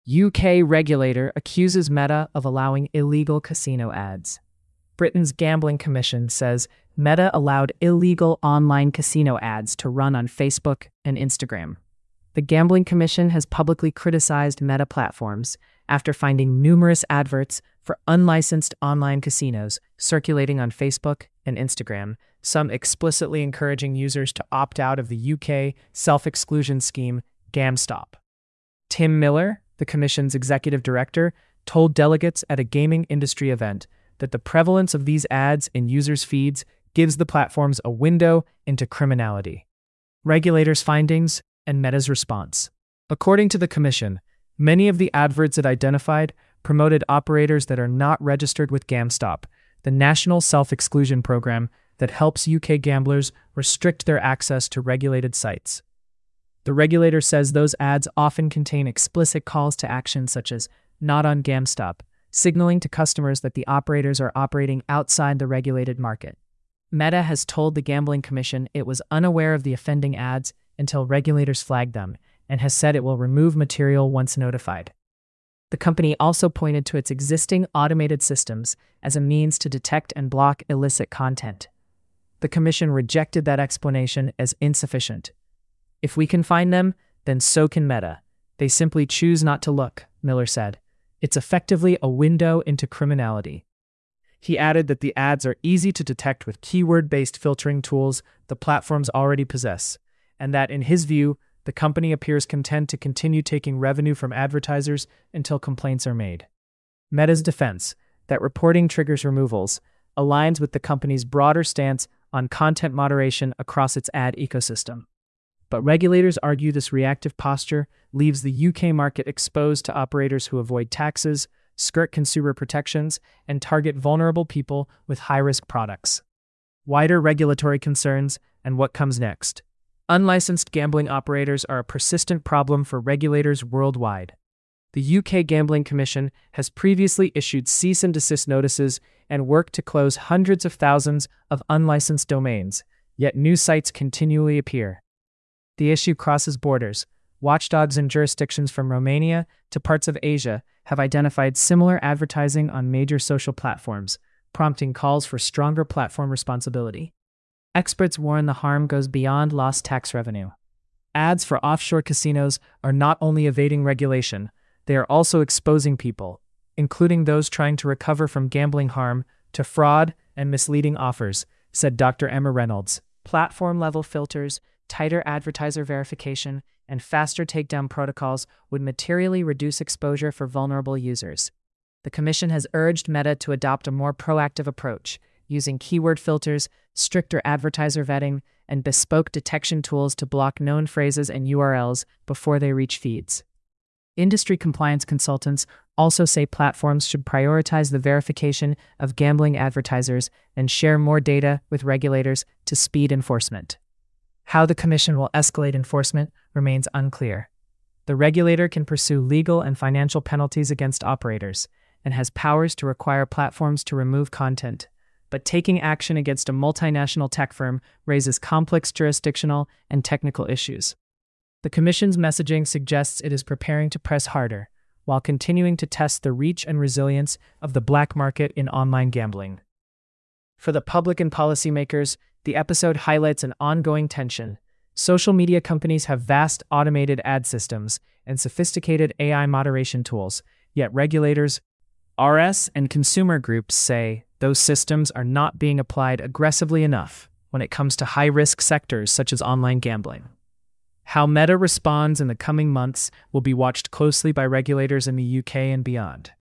UK regulator accuses Meta of allowing illegal casino ads. Britain's Gambling Commission says Meta allowed illegal online casino ads to run on Facebook and Instagram. The Gambling Commission has publicly criticized Meta platforms after finding numerous adverts for unlicensed online casinos circulating on Facebook and Instagram, some explicitly encouraging users to opt out of the UK self-exclusion scheme GamStop. Tim Miller, the Commission's executive director, told delegates at a gaming industry event that the prevalence of these ads in users' feeds gives the platforms a window into criminality. Regulators' findings and Meta's response. According to the Commission, many of the adverts it identified promoted operators that are not registered with GamStop, the national self-exclusion program that helps UK gamblers restrict their access to regulated sites. The regulator says those ads often contain explicit calls to action such as "not on GamStop," signaling to customers that the operators are operating outside the regulated market. Meta has told the Gambling Commission it was unaware of the offending ads until regulators flagged them, and has said it will remove material once notified. The company also pointed to its existing automated systems as a means to detect and block illicit content. The Commission rejected that explanation as insufficient. "If we can find them, then so can Meta. They simply choose not to look," Miller said. "It's effectively a window into criminality." He added that the ads are easy to detect with keyword-based filtering tools the platforms already possess, and that, in his view, the company appears content to continue taking revenue from advertisers until complaints are made. Meta's defense, that reporting triggers removals, aligns with the company's broader stance on content moderation across its ad ecosystem. But regulators argue this reactive posture leaves the UK market exposed to operators who avoid taxes, skirt consumer protections, and target vulnerable people with high-risk products. Wider regulatory concerns and what comes next. Unlicensed gambling operators are a persistent problem for regulators worldwide. The UK Gambling Commission has previously issued cease and desist notices and worked to close hundreds of thousands of unlicensed domains, yet new sites continually appear. The issue crosses borders. Watchdogs in jurisdictions from Romania to parts of Asia have identified similar advertising on major social platforms, prompting calls for stronger platform responsibility. Experts warn the harm goes beyond lost tax revenue. Ads for offshore casinos are not only evading regulation, they are also exposing people, including those trying to recover from gambling harm, to fraud and misleading offers, said Dr. Emma Reynolds. Platform-level filters, tighter advertiser verification, and faster takedown protocols would materially reduce exposure for vulnerable users. The Commission has urged Meta to adopt a more proactive approach, using keyword filters, stricter advertiser vetting, and bespoke detection tools to block known phrases and URLs before they reach feeds. Industry compliance consultants also say platforms should prioritize the verification of gambling advertisers and share more data with regulators to speed enforcement. How the Commission will escalate enforcement remains unclear. The regulator can pursue legal and financial penalties against operators and has powers to require platforms to remove content. But taking action against a multinational tech firm raises complex jurisdictional and technical issues. The Commission's messaging suggests it is preparing to press harder, while continuing to test the reach and resilience of the black market in online gambling. For the public and policymakers, the episode highlights an ongoing tension. Social media companies have vast automated ad systems and sophisticated AI moderation tools, yet regulators, RS, and consumer groups say those systems are not being applied aggressively enough when it comes to high-risk sectors such as online gambling. How Meta responds in the coming months will be watched closely by regulators in the UK and beyond.